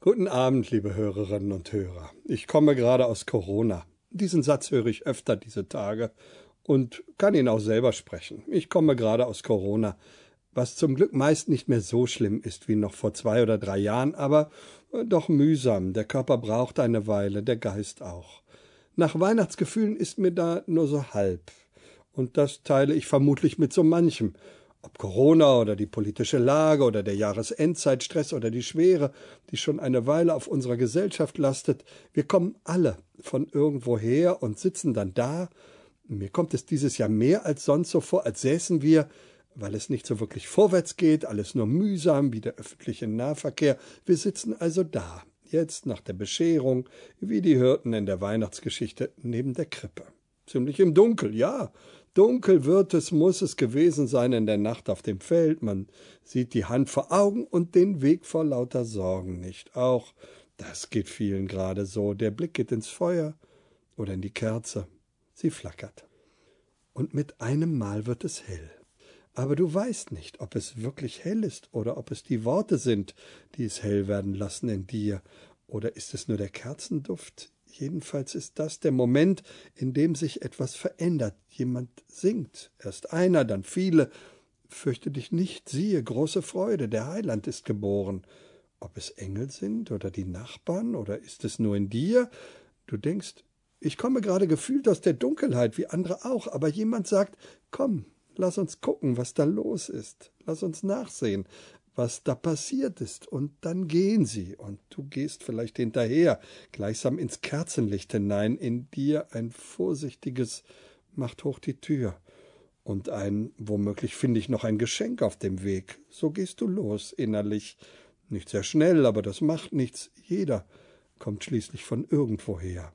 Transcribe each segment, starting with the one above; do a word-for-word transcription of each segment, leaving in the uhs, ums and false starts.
Guten Abend, liebe Hörerinnen und Hörer. Ich komme gerade aus Corona. Diesen Satz höre ich öfter diese Tage und kann ihn auch selber sprechen. Ich komme gerade aus Corona, was zum Glück meist nicht mehr so schlimm ist wie noch vor zwei oder drei Jahren, aber doch mühsam. Der Körper braucht eine Weile, der Geist auch. Nach Weihnachtsgefühlen ist mir da nur so halb. Und das teile ich vermutlich mit so manchem. Ob Corona oder die politische Lage oder der Jahresendzeitstress oder die Schwere, die schon eine Weile auf unserer Gesellschaft lastet, wir kommen alle von irgendwoher und sitzen dann da. Mir kommt es dieses Jahr mehr als sonst so vor, als säßen wir, weil es nicht so wirklich vorwärts geht, alles nur mühsam wie der öffentliche Nahverkehr. Wir sitzen also da, jetzt nach der Bescherung, wie die Hirten in der Weihnachtsgeschichte, neben der Krippe. Ziemlich im Dunkel, ja. Dunkel wird es, muss es gewesen sein in der Nacht auf dem Feld. Man sieht die Hand vor Augen und den Weg vor lauter Sorgen nicht. Auch das geht vielen gerade so. Der Blick geht ins Feuer oder in die Kerze. Sie flackert. Und mit einem Mal wird es hell. Aber du weißt nicht, ob es wirklich hell ist oder ob es die Worte sind, die es hell werden lassen in dir. Oder ist es nur der Kerzenduft? Jedenfalls ist das der Moment, in dem sich etwas verändert. Jemand singt, erst einer, dann viele. Fürchte dich nicht, siehe, große Freude, der Heiland ist geboren. Ob es Engel sind oder die Nachbarn, oder ist es nur in dir? Du denkst, ich komme gerade gefühlt aus der Dunkelheit, wie andere auch, aber jemand sagt, komm, lass uns gucken, was da los ist. Lass uns nachsehen, was da passiert ist, und dann gehen sie, und du gehst vielleicht hinterher, gleichsam ins Kerzenlicht hinein, in dir ein vorsichtiges, macht hoch die Tür, und ein, womöglich finde ich noch ein Geschenk auf dem Weg, so gehst du los, innerlich, nicht sehr schnell, aber das macht nichts, jeder kommt schließlich von irgendwoher,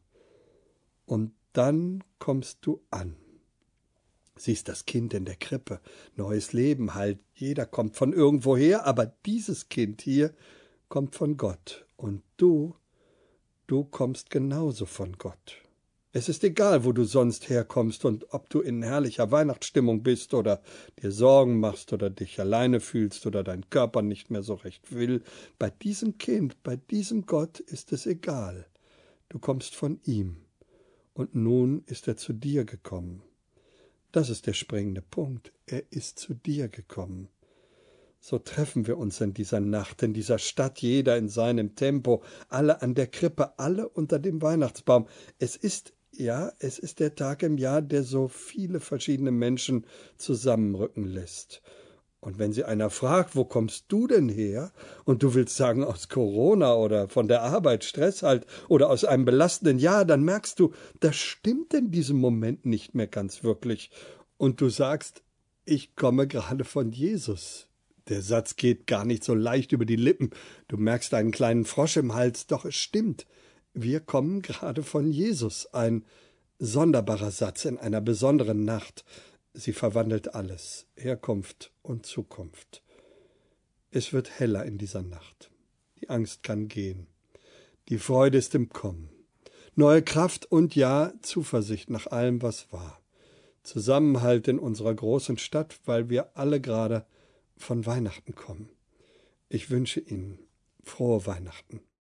und dann kommst du an. Siehst das Kind in der Krippe, neues Leben halt, jeder kommt von irgendwoher, aber dieses Kind hier kommt von Gott, und du, du kommst genauso von Gott. Es ist egal, wo du sonst herkommst und ob du in herrlicher Weihnachtsstimmung bist oder dir Sorgen machst oder dich alleine fühlst oder dein Körper nicht mehr so recht will. Bei diesem Kind, bei diesem Gott ist es egal. Du kommst von ihm, und nun ist er zu dir gekommen. Das ist der springende Punkt. Er ist zu dir gekommen. So treffen wir uns in dieser Nacht, in dieser Stadt, jeder in seinem Tempo, alle an der Krippe, alle unter dem Weihnachtsbaum. Es ist, ja, es ist der Tag im Jahr, der so viele verschiedene Menschen zusammenrücken lässt. Und wenn sie einer fragt, wo kommst du denn her? Und du willst sagen, aus Corona oder von der Arbeit, Stress halt, oder aus einem belastenden Jahr, dann merkst du, das stimmt in diesem Moment nicht mehr ganz wirklich. Und du sagst, ich komme gerade von Jesus. Der Satz geht gar nicht so leicht über die Lippen. Du merkst einen kleinen Frosch im Hals, doch es stimmt. Wir kommen gerade von Jesus. Ein sonderbarer Satz in einer besonderen Nacht. Sie verwandelt alles, Herkunft und Zukunft. Es wird heller in dieser Nacht. Die Angst kann gehen. Die Freude ist im Kommen. Neue Kraft und ja, Zuversicht nach allem, was war. Zusammenhalt in unserer großen Stadt, weil wir alle gerade von Weihnachten kommen. Ich wünsche Ihnen frohe Weihnachten.